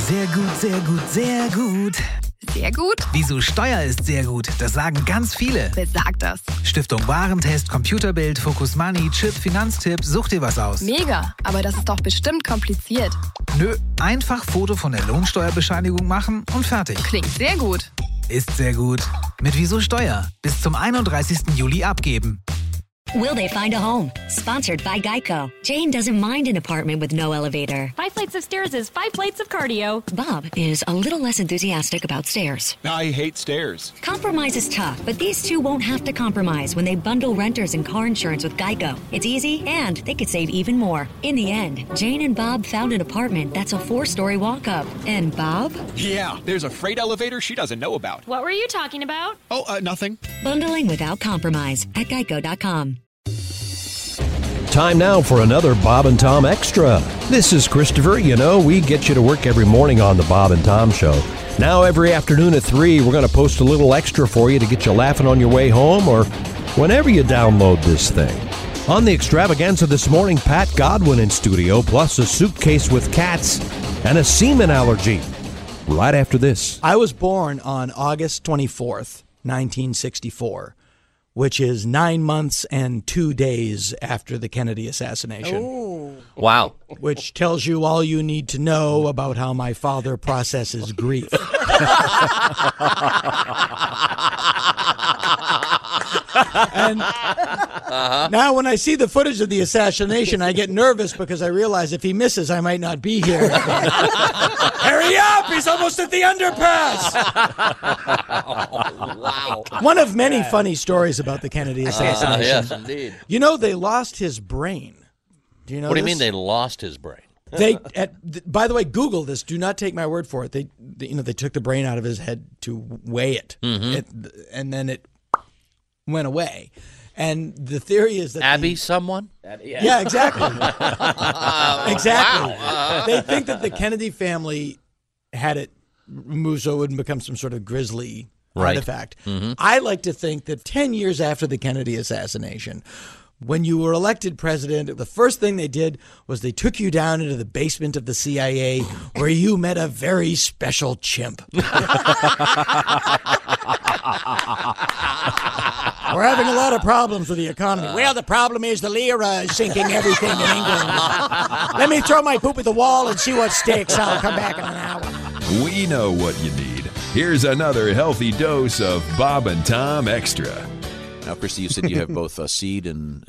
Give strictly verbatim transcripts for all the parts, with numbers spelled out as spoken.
Sehr gut, sehr gut, sehr gut. Sehr gut? Wieso Steuer ist sehr gut, das sagen ganz viele. Wer sagt das? Stiftung Warentest, Computerbild, Focus Money, Chip, Finanztipp, such dir was aus. Mega, aber das ist doch bestimmt kompliziert. Nö, einfach Foto von der Lohnsteuerbescheinigung machen und fertig. Klingt sehr gut. Ist sehr gut. Mit Wieso Steuer. Bis zum einunddreißigsten Juli abgeben. Will they find a home? Sponsored by Geico. Jane doesn't mind an apartment with no elevator. Five flights of stairs is five flights of cardio. Bob is a little less enthusiastic about stairs. I hate stairs. Compromise is tough, but these two won't have to compromise when they bundle renters and car insurance with Geico. It's easy, and they could save even more. In the end, Jane and Bob found an apartment that's a four-story walk-up. And Bob? Yeah, there's a freight elevator she doesn't know about. What were you talking about? Oh, uh, nothing. Bundling without compromise at geico dot com. Time now for another Bob and Tom Extra. This is Christopher. You know, we get you to work every morning on the Bob and Tom Show. Now, every afternoon at three, we're going to post a little extra for you to get you laughing on your way home or whenever you download this thing. On the extravaganza this morning, Pat Godwin in studio, plus a suitcase with cats and a semen allergy. Right after this. I was born on August twenty-fourth, nineteen sixty-four. Which is nine months and two days after the Kennedy assassination. Ooh. Wow. Which tells you all you need to know about how my father processes grief. And uh-huh. Now when I see the footage of the assassination, I get nervous because I realize if he misses, I might not be here. Hurry up! He's almost at the underpass! Oh, wow. One of many funny stories about the Kennedy assassination. Uh, yes, indeed. You know, they lost his brain. Do you know What do this? you mean they lost his brain? They, at, by the way, Google this. Do not take my word for it. They, they you know, they took the brain out of his head to weigh it, mm-hmm. it and then it went away. And the theory is that Abby, the, someone? Yeah, yeah exactly, exactly. Wow. They think that the Kennedy family had it removed so it wouldn't become some sort of grisly right. artifact. Mm-hmm. I like to think that ten years after the Kennedy assassination, when you were elected president, the first thing they did was they took you down into the basement of the C I A where you met a very special chimp. We're having a lot of problems with the economy. Well, the problem is the lira is sinking everything in England. Let me throw my poop at the wall and see what sticks. I'll come back in an hour. We know what you need. Here's another healthy dose of Bob and Tom Extra. Now, Christy, you said you have both uh, seed and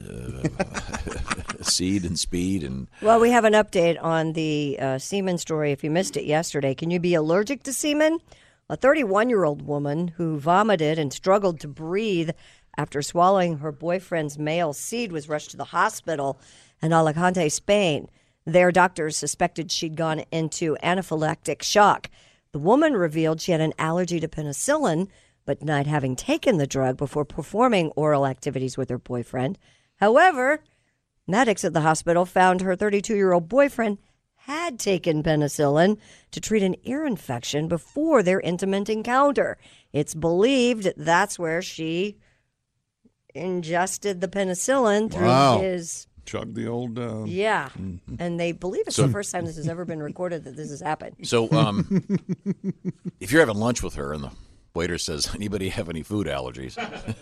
uh, seed and speed and. Well, we have an update on the uh, semen story. If you missed it yesterday, can you be allergic to semen? A thirty-one-year-old woman who vomited and struggled to breathe after swallowing her boyfriend's male seed was rushed to the hospital in Alicante, Spain. Their doctors suspected she'd gone into anaphylactic shock. The woman revealed she had an allergy to penicillin, but denied having taken the drug before performing oral activities with her boyfriend. However, medics at the hospital found her thirty-two-year-old boyfriend had taken penicillin to treat an ear infection before their intimate encounter. It's believed that's where she ingested the penicillin through wow. his... Chug the old... Uh... Yeah, and they believe it's so, the first time this has ever been recorded that this has happened. So um, if you're having lunch with her and the waiter says, anybody have any food allergies?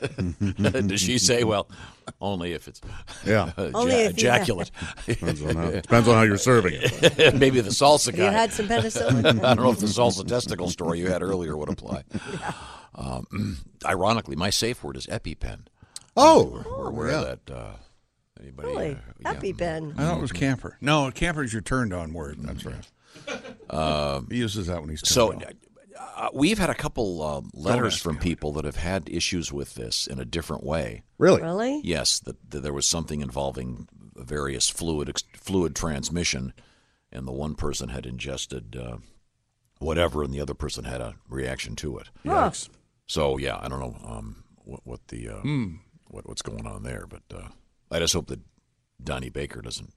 Does she say, well, only if it's yeah. uh, only ja- if ejaculate? Depends on, how, depends on how you're serving it. Maybe the salsa guy. You had some penicillin? I don't know if the salsa testicle story you had earlier would apply. Yeah. Um, ironically, my safe word is EpiPen. Oh. We're, we're aware yeah. of that. Uh, anybody? Really? Uh, EpiPen. I thought it was camper. No, camper is your turned on word. That's right. Uh, he uses that when he's turned so, on. Uh, we've had a couple uh, letters from me. people that have had issues with this in a different way. Really? Really? Yes, that, that there was something involving various fluid ex- fluid transmission, and the one person had ingested uh, whatever, and the other person had a reaction to it. Yikes. So yeah, I don't know um, what, what the uh, mm. what, what's going on there, but uh, I just hope that Donnie Baker doesn't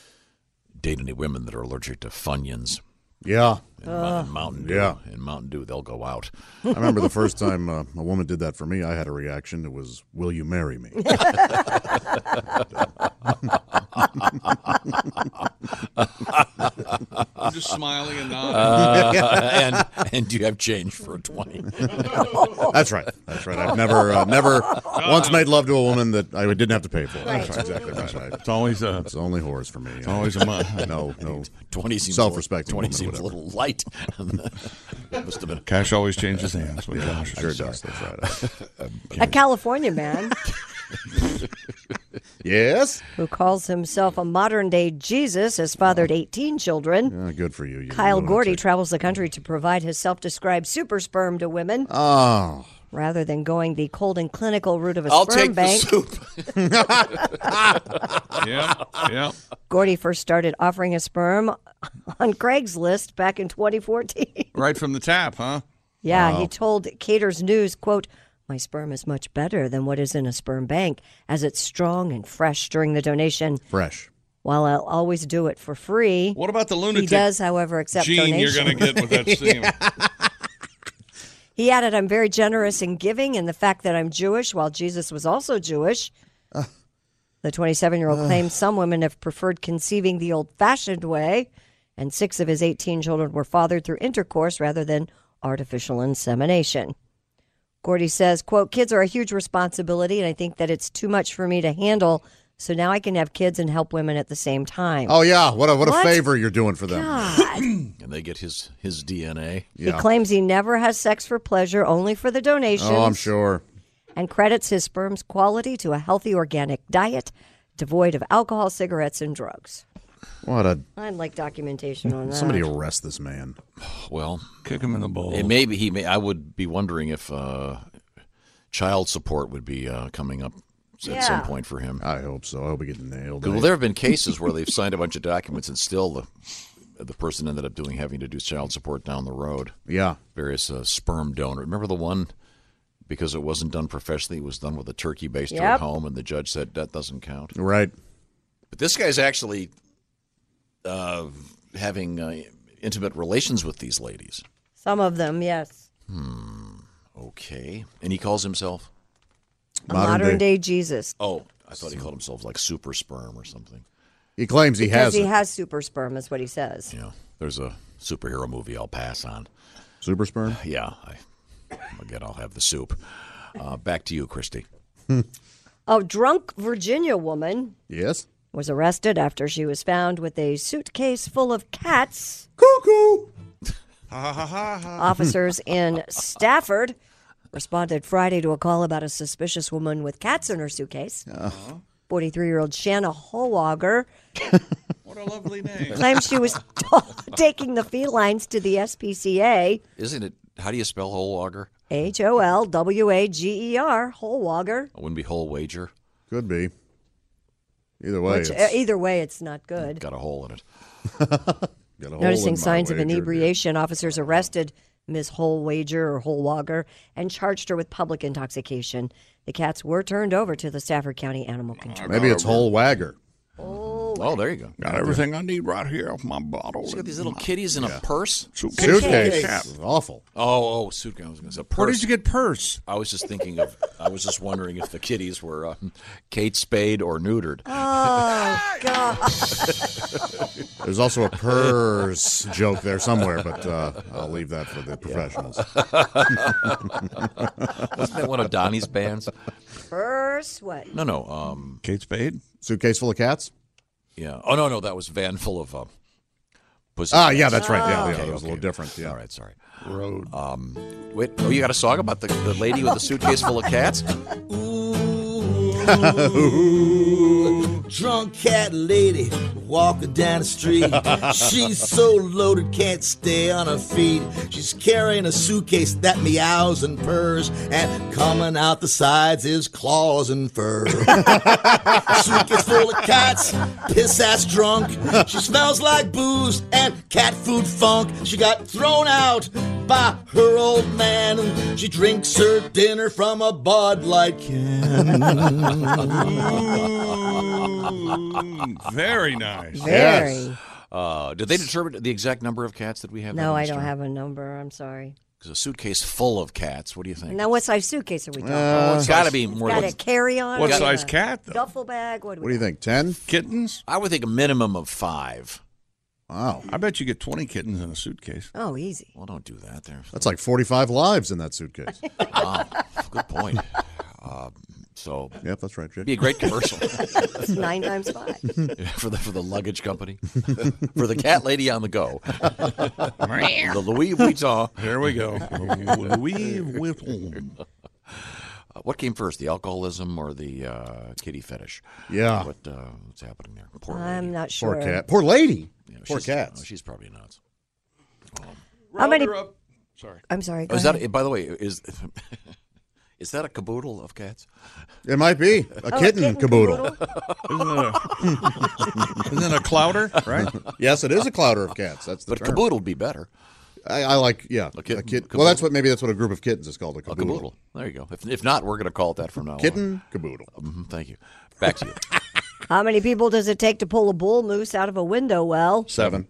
date any women that are allergic to Funyuns. Yeah. And, uh, and Mountain Dew. Yeah. And Mountain Dew, they'll go out. I remember the first time uh, a woman did that for me, I had a reaction. It was, will you marry me? I'm just smiling and nodding. Uh, and and do you have change for a twenty? That's right. That's right. I've never, uh, never once made love to a woman that I didn't have to pay for. Right. That's exactly right. right. It's always a. It's only whores for me. It's always a month. No, no. Twenty seems self-respect. Twenty seems a little light. Must have been. Cash always changes hands. With Yeah, Josh. sure does. That's right. A California man Yes. who calls himself a modern-day Jesus has fathered eighteen children. Yeah, good for you. you Kyle lunatic. Gordy travels the country to provide his self-described super sperm to women. Oh. Rather than going the cold and clinical route of a I'll sperm take bank, the soup. Yeah, yeah. Gordy first started offering his sperm on Craigslist back in twenty fourteen. Right from the tap, huh? Yeah, Wow. he told Cater's News, quote, "My sperm is much better than what is in a sperm bank, as it's strong and fresh during the donation. Fresh. While I'll always do it for free." What about the He lunatic does, however, accept gene donations. you're going to get with that steam? He added, "I'm very generous in giving, and the fact that I'm Jewish, while Jesus was also Jewish." Uh, The twenty-seven-year-old uh, claims some women have preferred conceiving the old-fashioned way, and six of his eighteen children were fathered through intercourse rather than artificial insemination. Gordy says, quote, "Kids are a huge responsibility, and I think that it's too much for me to handle, so now I can have kids and help women at the same time." Oh, yeah. What a, what a What? favor you're doing for them. God. And they get his his D N A. He claims he never has sex for pleasure, only for the donations. Oh, I'm sure. And credits his sperm's quality to a healthy organic diet devoid of alcohol, cigarettes, and drugs. What a... I'd like documentation on that. Somebody arrest this man. Well, kick him in the balls. It may be, he may. I would be wondering if uh, child support would be uh, coming up at Yeah. some point for him. I hope so. I hope he gets nailed. Well, there have been cases where they've signed a bunch of documents and still the the person ended up doing having to do child support down the road. Yeah. Various uh, sperm donor. Remember the one, because it wasn't done professionally, it was done with a turkey baster Yep. at home, and the judge said that doesn't count. Right. But this guy's actually uh, having uh, intimate relations with these ladies. Some of them, yes. Hmm. Okay. And he calls himself? A modern, day. Jesus. Oh, I thought he called himself like super sperm or something. He claims he because has he it. has super sperm, is what he says. Yeah. There's a superhero movie I'll pass on. Super sperm? Yeah. I, again, I'll have the soup. Uh, back to you, Christy. A drunk Virginia woman Yes. was arrested after she was found with a suitcase full of cats. Cuckoo! Officers in Stafford responded Friday to a call about a suspicious woman with cats in her suitcase. forty-three-year-old Shanna Holwager What a lovely name. claims she was taking the felines to the S P C A. Isn't it? How do you spell Holwager? H O L W A G E R, Holwager. It wouldn't be whole wager. Could be. Either way. Which, uh, it's either way, it's not good. Got a hole in it. got a hole Noticing in my signs of wager. inebriation, officers arrested Miss Holwager or Holwager and charged her with public intoxication. The cats were turned over to the Stafford County Animal Control. Maybe it's whole wagger. Oh, there you go. Got everything I need right here off my bottle. She's got these little kitties in a purse. Suitcase. Suitcase. Cat. Awful. Oh, oh, suitcase. I was going to say purse. Where did you get purse? I was just thinking of. I was just wondering if the kitties were uh, Kate spayed or neutered. Oh, God. There's also a purse joke there somewhere, but uh, I'll leave that for the professionals. Wasn't that one of Donnie's bands? Purse what? No, no. Um, Kate Spade? Suitcase full of cats? yeah. Oh no, no. That was Van full of. Uh, pussy Ah, cats. yeah, that's right. Yeah, Oh. yeah, Okay, it was a okay. little different. Yeah. All right, sorry. Road. Um, wait. Oh, you got a song about the, the lady with the suitcase full of cats? Ooh, drunk cat lady walking down the street. She's so loaded, can't stay on her feet. She's carrying a suitcase that meows and purrs, and coming out the sides is claws and fur. Suitcase full of cats, piss ass drunk. She smells like booze and cat food funk. She got thrown out by her old man, and she drinks her dinner from a Bud Light can. Mm, very nice. Very. Uh, did they determine the exact number of cats that we have? No, in I this don't story? have a number. I'm sorry. Because a suitcase full of cats, what do you think? Now, what size suitcase are we talking Uh, about? it's got to be more Got than a carry-on? What or size a cat, though? Duffel bag? What do, What do you think, ten? Kittens? I would think a minimum of five. Wow. I bet you get twenty kittens in a suitcase. Oh, easy. Well, don't do that there. That's like forty-five lives in that suitcase. Wow, good point. Uh, so, yep, that's right, Jake. Be a great commercial. It's nine times five. for the for the luggage company, for the cat lady on the go. The Louis Vuitton. There we go. Louis Vuitton. Uh, what came first, the alcoholism or the uh, kitty fetish? Yeah. What uh, what's happening there? Poor I'm lady. not sure. Poor cat. Poor lady. Yeah, Poor she's, cats. oh, she's probably nuts. Um, How many? Sorry. I'm sorry. Go oh, is ahead. that? By the way, is is that a caboodle of cats? It might be. A Oh, kitten, a kitten caboodle. Isn't it a, isn't it a clouder, right? Yes, it is a clouder of cats. That's the But term. caboodle would be better. I, I like, yeah. A kitten, a kit, caboodle. well, that's what, maybe that's what a group of kittens is called, a A caboodle. caboodle. There you go. If, if not, we're going to call it that from now on. Kitten, caboodle. Mm-hmm, thank you. Back to you. How many people does it take to pull a bull moose out of a window well? Seven.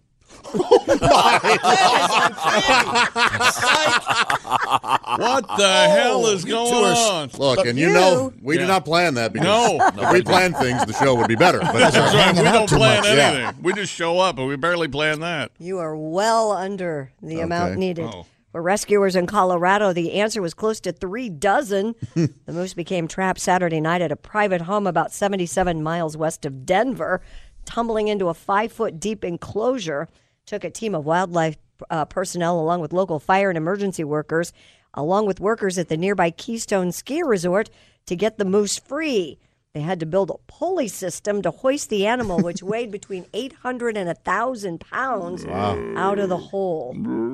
What the hell is You going two are- on? Look, and you, You- know, we Yeah. did not plan that because No. if we planned things, the show would be better. But That's right. hanging We out don't too plan much. anything. Yeah. We just show up, but we barely plan that. You are well under the amount Okay. needed. Oh. For rescuers in Colorado, the answer was close to three dozen. The moose became trapped Saturday night at a private home about seventy-seven miles west of Denver, tumbling into a five-foot deep enclosure. Took a team of wildlife uh, personnel along with local fire and emergency workers, along with workers at the nearby Keystone Ski Resort, to get the moose free. They had to build a pulley system to hoist the animal, which weighed between eight hundred and one thousand pounds, out of the hole.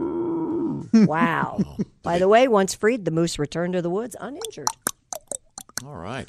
Wow. By the way, once freed, the moose returned to the woods uninjured. All right.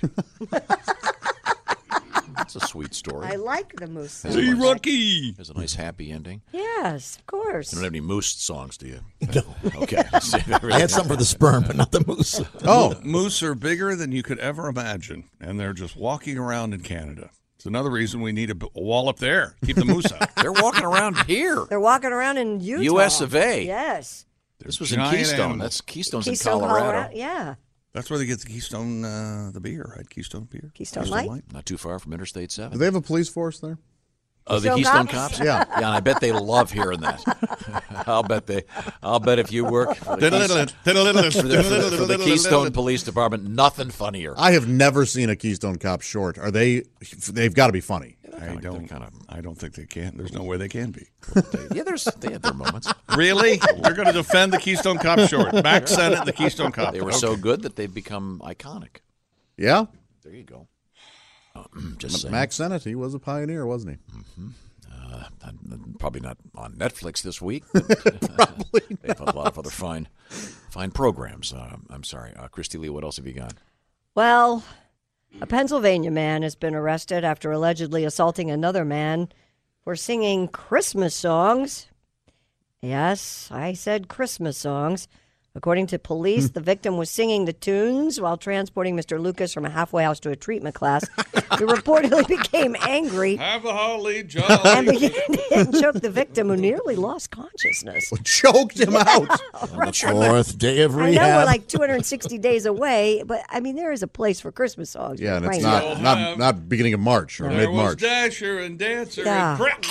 That's a sweet story. I like the moose song. See, Rocky. There's a nice happy ending. Yes, of course. You don't have any moose songs, do you? No. Okay. I had something for the sperm, but not the moose. Oh, moose are bigger than you could ever imagine, and they're just walking around in Canada. It's another reason we need a, b- a wall up there. Keep the moose out. They're walking around here. They're walking around in Utah. U S of A. Yes. This was in Giant Keystone. animals. That's Keystone's Keystone, in Colorado. Yeah. That's where they get the Keystone, uh, the beer, right? Keystone beer. Keystone Light. Not too far from Interstate Do seven. they have a police force there? Oh, the Keystone Keystone Cops? Cops? Yeah. Yeah, and I bet they love hearing that. I'll bet they. I'll bet if you work for the, Keystone, for the, for the, for the Keystone Police Department, nothing funnier. I have never seen a Keystone Cop short. Are they? They've got to be funny. I don't. kind of. I don't think they can. There's no way they can be. Yeah, there's. They had their moments. Really? They're going to defend the Keystone Cop short. Back Senate, the Keystone Cop. They were so good that they've become iconic. Yeah. There you go. Uh, just saying. Max Sennett, he was a pioneer, wasn't he? Mm-hmm. Uh, probably not on Netflix this week. Probably They have a lot of other fine, fine programs. Uh, I'm sorry, uh, Christy Lee. What else have you got? Well, a Pennsylvania man has been arrested after allegedly assaulting another man for singing Christmas songs. Yes, I said Christmas songs. According to police, the victim was singing the tunes while transporting Mister Lucas from a halfway house to a treatment class. He reportedly became angry Have a holly and jolly. began to hit and choke the victim, who nearly lost consciousness. Choked him out. On the fourth day of I rehab. know we're like two hundred sixty days away, but I mean, there is a place for Christmas songs. Yeah, and right it's now. not not not beginning of March or There mid was March. Dasher and Dancer Yeah. and Crack.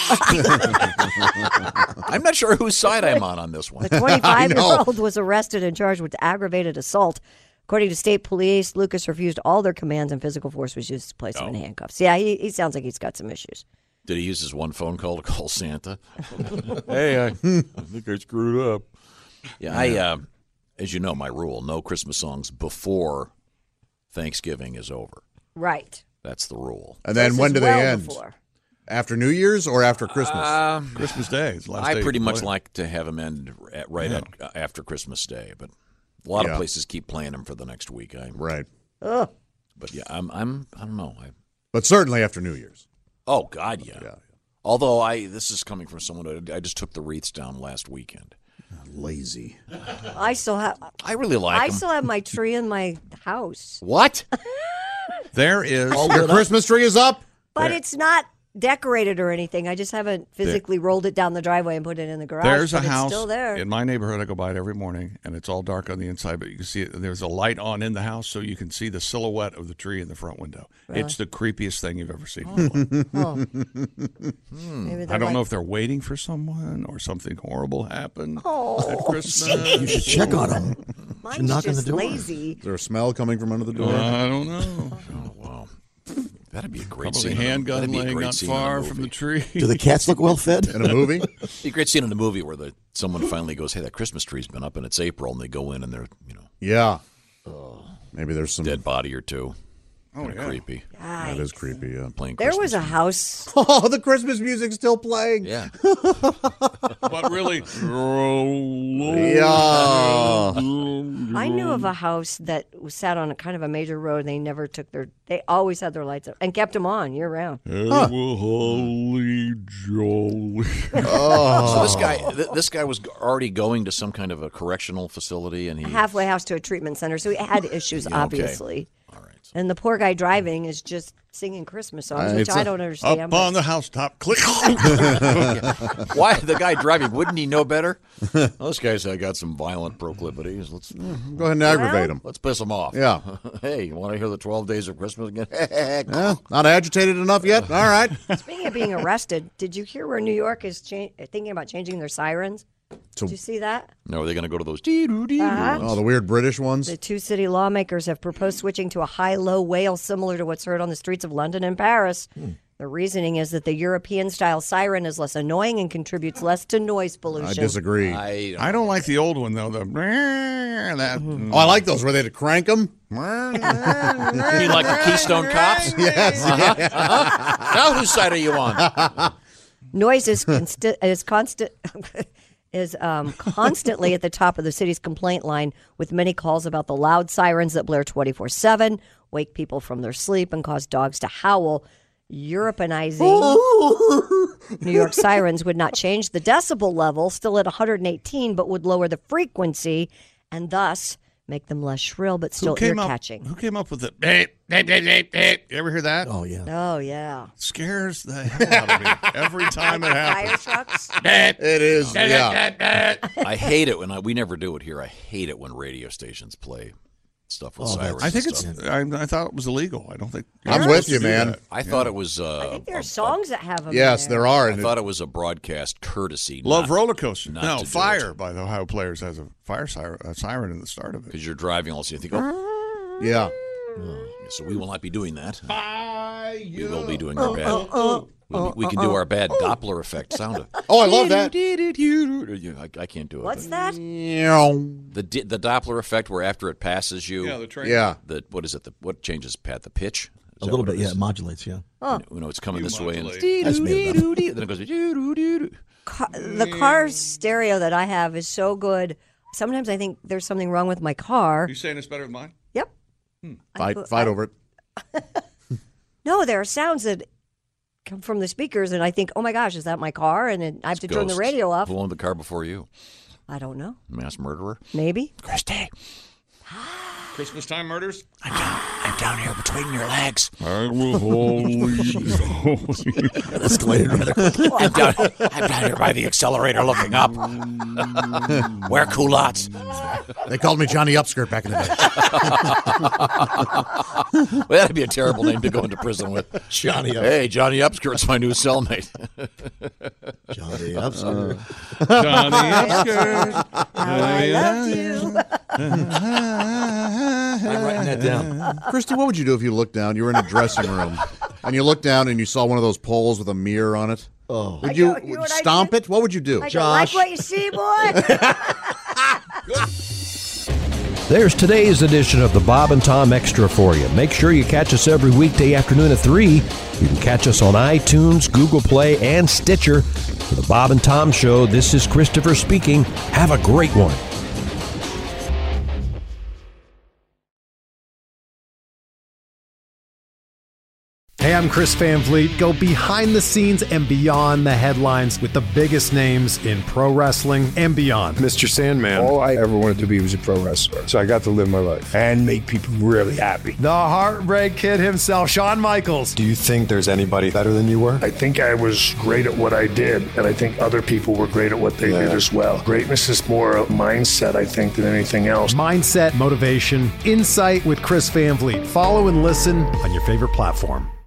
I'm not sure whose side I'm on on this one. The twenty-five-year-old was arrested and charged with aggravated assault. According to state police, Lucas refused all their commands and physical force was used to place him in handcuffs. Yeah, he, he sounds like he's got some issues. Did he use his one phone call to call Santa? Hey, I, I think I screwed up. Yeah, I. Uh, as you know, my rule: no Christmas songs before Thanksgiving is over. Right. That's the rule. And then This when is do they well end? before. After New Year's or after Christmas? Um, Christmas Day. It's the last I day pretty you much play. like to have them end at, right at, uh, after Christmas Day, but a lot Yeah. of places keep playing them for the next week. I, right. Ugh. But yeah, I'm. I'm. I don't know. I, But certainly after New Year's. oh God, yeah. Yeah. Although I, this is coming from someone who I just took the wreaths down last weekend. Lazy. I still have. I really like I them. still have my tree in my house, What? There is. Your Christmas tree is up? but it's not decorated or anything. I just haven't physically rolled it down the driveway and put it in the garage. There's a but house it's still there. in my neighborhood. I go by it every morning, and it's all dark on the inside, but you can see it. There's a light on in the house, so you can see the silhouette of the tree in the front window. Really? It's the creepiest thing you've ever seen. Oh. Hmm. Maybe I they're don't like- know if they're waiting for someone or something horrible happened Oh, at Christmas. You should check on them. Mine's Should knock on the just door. lazy. Is there a smell coming from under the door? I don't know. Oh, wow. That'd be a great Probably scene. a handgun That'd be a laying great not scene in a far movie. from the tree. Do the cats look well fed? In a movie? Be a great scene in a movie where the someone finally goes, "Hey, that Christmas tree's been up and it's April," and they go in and they're, you know, Yeah. Maybe there's some dead body or two. Oh, Kinda yeah. creepy. That is creepy. Yeah. Playing There Christmas was a house. Oh, the Christmas music's still playing. Yeah. But really, Yeah. I knew of a house that was sat on a kind of a major road. And they never took their. They always had their lights up and kept them on year round. Huh. Holy jolly. So this guy, th- this guy was already going to some kind of a correctional facility, and he A halfway house to a treatment center, so he had issues, Yeah, okay. obviously. And the poor guy driving is just singing Christmas songs, Uh, which it's I a- don't understand. Up but- on the housetop, click. Why the guy driving? Wouldn't he know better? Well, this guy's uh, got some violent proclivities. Let's Go ahead and aggravate him. Let's piss him off. Yeah. Hey, you want to hear the twelve Days of Christmas again? Yeah, not agitated enough yet? All right. Speaking of being arrested, did you hear where New York is cha- thinking about changing their sirens? So- Did you see that? No, are they going to go to those? dee-doo-dee Uh-huh. ones? Oh, the weird British ones? The two city lawmakers have proposed switching to a high-low wail similar to what's heard on the streets of London and Paris. The reasoning is that the European-style siren is less annoying and contrutes less to noise pollution. I disagree. I, I don't like the old one, though. The that. Oh, I like those where they had to crank them. You mean like the Keystone Cops? Yes. Uh-huh. Uh-huh. Now whose side are you on? Noise is, consti- is constant. is um, constantly at the top of the city's complaint line, with many calls about the loud sirens that blare twenty-four seven, wake people from their sleep, and cause dogs to howl. Europeanizing New York sirens would not change the decibel level, still at one hundred eighteen, but would lower the frequency and thus make them less shrill, but still Who came up? ear-catching. Who came up with it? Beep, beep, beep, beep, beep. You ever hear that? Oh, yeah. Oh, yeah. Scares the hell out of me every time it Fire happens. trucks? It is, yeah. I hate it when I, we never do it here. I hate it when radio stations play stuff with Oh, that's- sirens. I think and it's. stuff. I, I thought it was illegal. I don't think. I'm you're with supposed you, to do man. that. I thought it was. Uh, I think there are songs that have them. Yes, in there are. I And thought it was a broadcast courtesy. Love not, roller coaster. not No, to do fire it. by the Ohio Players has a fire siren, a siren in the start of it. Because you're driving all of a sudden you think, oh, yeah. so we will not be doing that. Fire. We will be doing our bad. we, we can do our bad Doppler effect sound. Oh, I love that. I, I can't do it. What's that? The di- the Doppler effect, where after it passes you, Yeah, the train. Yeah. the what is it? The what changes, Pat? The pitch? Is A that little what bit, it yeah. is? It modulates, yeah. Oh. You know, it's coming You this way, and modulate. it's That's made up. then it goes. doo-doo-doo-doo. Car, the car stereo that I have is so good. Sometimes I think there's something wrong with my car. You saying it's better than mine? Yep. Fight, put- fight I- over it. No, there are sounds that come from the speakers, and I think, oh my gosh, is that my car? And then I have to turn the Ghosts. radio off. Who owned the car before you? I don't know. Mass murderer? Maybe. Christy, Christmas time murders. I'm down, I'm down here between your legs. I will holy. Escalated rather quickly. I'm down, I'm down here by the accelerator looking up. Wear culottes. They called me Johnny Upskirt back in the day. Well, that'd be a terrible name to go into prison with. Johnny Up- Hey, Johnny Upskirt's my new cellmate. Johnny Upskirt. Johnny Upskirt. I love you. I'm writing that down. Christy, what would you do if you looked down? You were in a dressing room, and you looked down and you saw one of those poles with a mirror on it. Oh. Would I you, know- you know what I stomp do? it? What would you do? I don't like Josh. what you see, boy. There's today's edition of the Bob and Tom Extra for you. Make sure you catch us every weekday afternoon at three. You can catch us on iTunes, Google Play, and Stitcher. For the Bob and Tom Show, this is Christopher speaking. Have a great one. Hey, I'm Chris Van Vliet. Go behind the scenes and beyond the headlines with the biggest names in pro wrestling and beyond. Mister Sandman. All I ever wanted to be was a pro wrestler. So I got to live my life and make people really happy. The Heartbreak Kid himself, Shawn Michaels. Do you think there's anybody better than you were? I think I was great at what I did, and I think other people were great at what they yeah. did as well. Greatness is more a mindset, I think, than anything else. Mindset, motivation, insight with Chris Van Vliet. Follow and listen on your favorite platform.